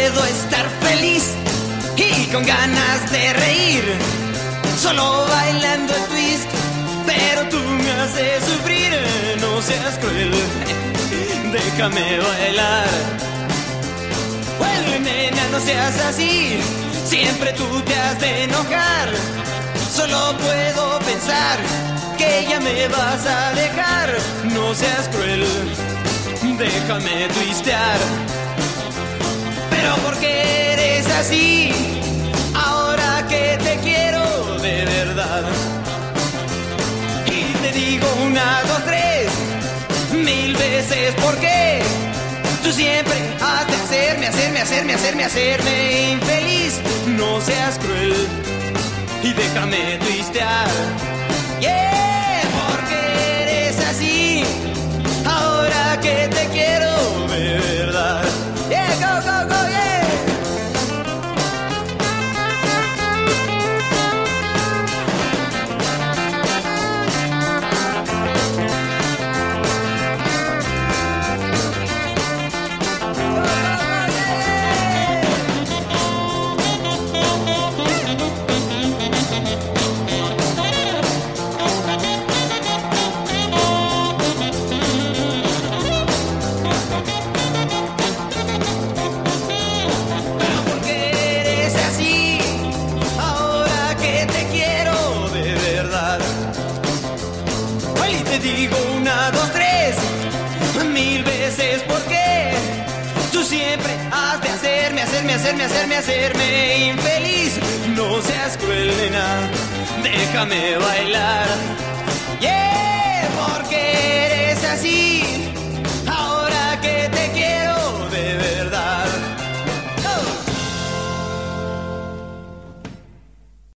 puedo estar feliz y con ganas de reír, solo bailando el twist, pero tú me haces sufrir. No seas cruel, déjame bailar. Well, nena, no seas así, siempre tú te has de enojar. Solo puedo pensar que ya me vas a dejar. No seas cruel, déjame twistear. Pero ¿por qué eres así? Ahora que te quiero de verdad. Y te digo 1, 2, 3, 1000 veces ¿por qué? Tú siempre has de hacerme infeliz. No seas cruel y déjame twistear. Yeah, porque eres así. Ahora que te quiero de verdad. Yeah, go, go, go, yeah. Digo 1, 2, 3, 1000 veces ¿por qué? Tú siempre has de hacerme infeliz. No seas cruel, nena, déjame bailar.